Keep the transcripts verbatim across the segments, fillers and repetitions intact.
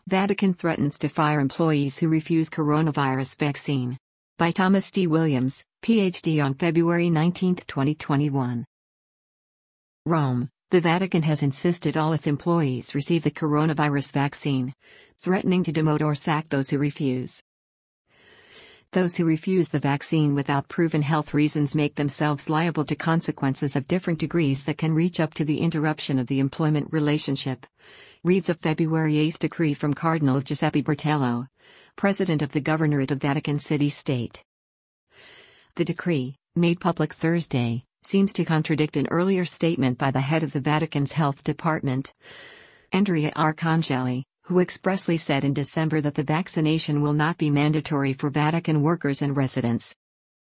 Vatican threatens to fire employees who refuse coronavirus vaccine. By Thomas D. Williams, P H D on February nineteenth, twenty twenty-one. Rome. The Vatican has insisted all its employees receive the coronavirus vaccine, threatening to demote or sack those who refuse. Those who refuse the vaccine without proven health reasons make themselves liable to consequences of different degrees that can reach up to the interruption of the employment relationship, reads a February eighth decree from Cardinal Giuseppe Bertello, President of the Governorate of Vatican City State. The decree, made public Thursday, seems to contradict an earlier statement by the head of the Vatican's health department, Andrea Arcangeli, who expressly said in December that the vaccination will not be mandatory for Vatican workers and residents.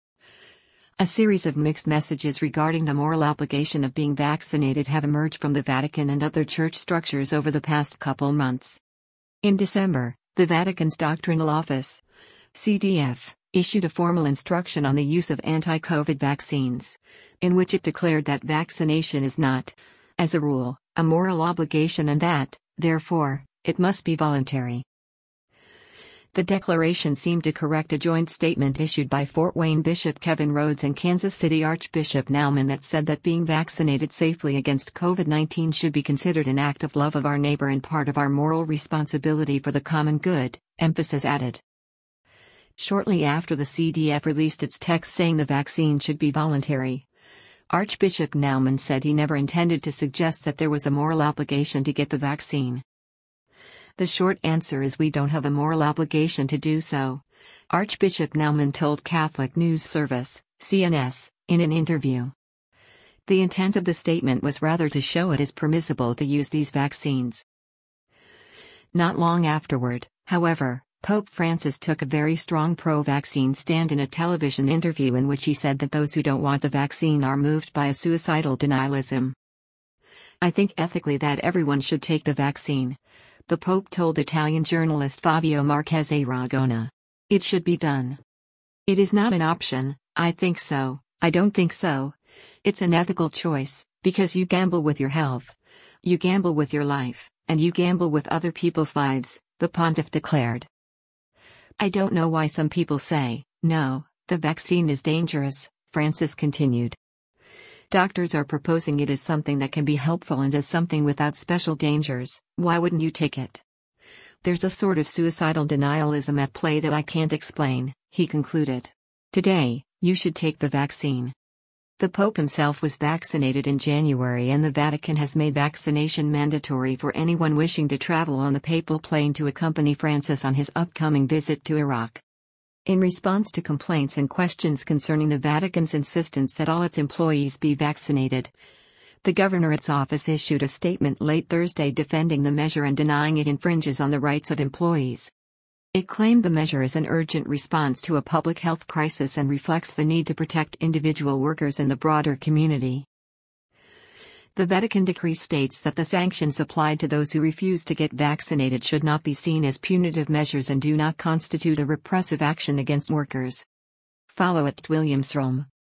A series of mixed messages regarding the moral obligation of being vaccinated have emerged from the Vatican and other church structures over the past couple months. In December, the Vatican's Doctrinal Office, C D F, issued a formal instruction on the use of anti-COVID vaccines, in which it declared that vaccination is not, as a rule, a moral obligation and that, therefore, it must be voluntary. The declaration seemed to correct a joint statement issued by Fort Wayne Bishop Kevin Rhodes and Kansas City Archbishop Naumann that said that being vaccinated safely against COVID nineteen should be considered an act of love of our neighbor and part of our moral responsibility for the common good, emphasis added. Shortly after the C D F released its text saying the vaccine should be voluntary, Archbishop Naumann said he never intended to suggest that there was a moral obligation to get the vaccine. The short answer is we don't have a moral obligation to do so, Archbishop Naumann told Catholic News Service, C N S, in an interview. The intent of the statement was rather to show it is permissible to use these vaccines. Not long afterward, however, Pope Francis took a very strong pro-vaccine stand in a television interview in which he said that those who don't want the vaccine are moved by a suicidal denialism. I think ethically that everyone should take the vaccine, the Pope told Italian journalist Fabio Marchese Ragona. It should be done. It is not an option, I think so, I don't think so. It's an ethical choice, because you gamble with your health. You gamble with your life, and you gamble with other people's lives, the pontiff declared. I don't know why some people say, no, the vaccine is dangerous, Francis continued. Doctors are proposing it as something that can be helpful and as something without special dangers, why wouldn't you take it? There's a sort of suicidal denialism at play that I can't explain, he concluded. Today, you should take the vaccine. The Pope himself was vaccinated in January and the Vatican has made vaccination mandatory for anyone wishing to travel on the papal plane to accompany Francis on his upcoming visit to Iraq. In response to complaints and questions concerning the Vatican's insistence that all its employees be vaccinated, the Governorate's office issued a statement late Thursday defending the measure and denying it infringes on the rights of employees. It claimed the measure is an urgent response to a public health crisis and reflects the need to protect individual workers and the broader community. The Vatican decree states that the sanctions applied to those who refuse to get vaccinated should not be seen as punitive measures and do not constitute a repressive action against workers. Follow at Williams Rome.